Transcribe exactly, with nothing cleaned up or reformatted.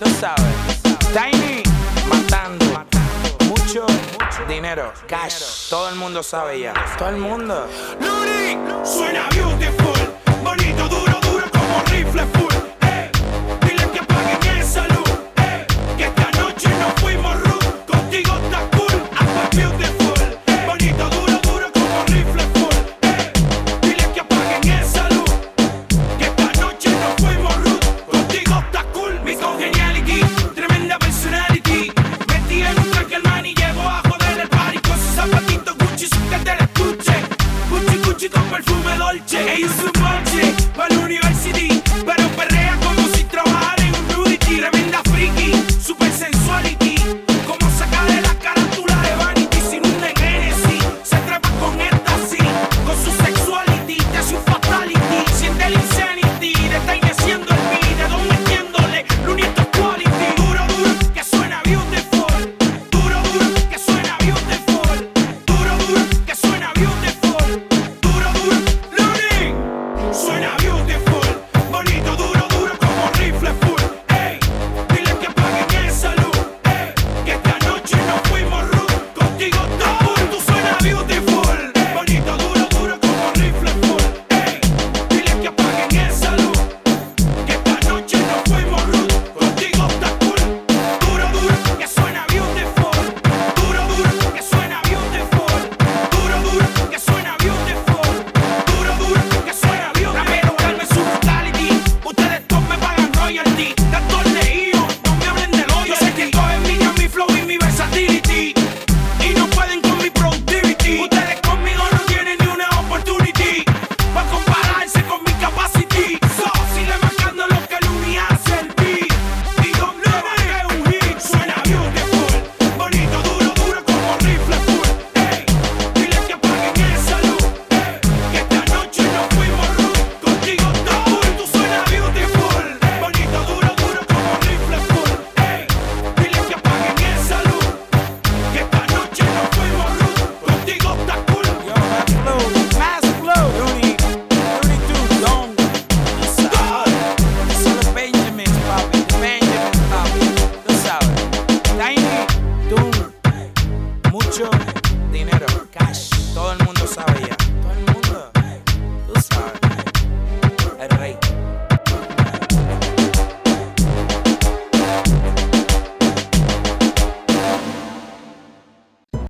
Tú sabes. Tiny, matando. Mucho, mucho dinero. Cash. Todo el mundo sabe ya. Todo el mundo. Luni, suena beautiful. Bonito, duro, duro como rifle full. Eh, dile que apaguen esa luz. Eh, que esta noche nos fuimos rude. Contigo está cool. Apa beautiful. Eh, bonito, duro, duro como rifle full. Eh, dile que apaguen esa luz. Que esta noche nos fuimos rude. Contigo está cool. Mi congeniality, tremenda personality. Metí en un traje al man y llevo a joder el party con sus zapatitos Gucci, su que te le escuche. Gucci, Gucci con perfume Dolce. Ella es un ponche para la university, pero perrea como si trabajara en un nudity. Tremenda freaky, super sensuality, como saca de la carátula de Vanity. Sin un Genesis, se trepa con éxtasis, con su sexuality, te hace un fatality. Siente el insanity, de Tiny haciendo el beat, de Don metiéndole, Lunito quality. Duro, duro, que suena beautiful. Duro, duro, que suena beautiful. Duro, duro, que suena beautiful. Duro, duro, Luni, suena beautiful. Bonito, duro, duro como rifle full. Ey, dile que apaguen esa luz. Ey, que esta noche nos fuimos rude. Contigo está cool, tú suena beautiful. Bonito, duro, duro como rifle full. Ey, dile que apaguen esa luz. Que esta noche nos fuimos rude. Contigo está cool. Duro, duro, que suena beautiful. Duro, duro, que suena beautiful. Duro, duro, que suena beautiful. Duro, duro, que suena beautiful. Rapero, calme su brutality. Ustedes todos me pagan royalty. Tanto leído, no me hablen del hoyo. Yo sé que cogen mi mi flow y mi versatility. Y no pueden con mi productivity. Ustedes conmigo no tienen ni una opportunity para compararse con mi capacity. So, sigue marcando lo que Luni hace el beat. Y donde va que un hit suena beautiful. Bonito, duro, duro como rifle full. Ey, dile que apaguen esa luz. Ey, que esta noche nos fuimos rude. Contigo está cool, tú suena beautiful. Bonito, duro, duro como rifle full. Ey, dile que apaguen esa luz. Que esta noche nos fuimos rude. Contigo está cool. Yo, más flow, más flow. Looney, Looney Tunes, Don. Tú sabes. Son los Benjamins, papi. Benjamins, papi. Tú sabes. Tiny, Toon. Mucho dinero. Cash. Todo el mundo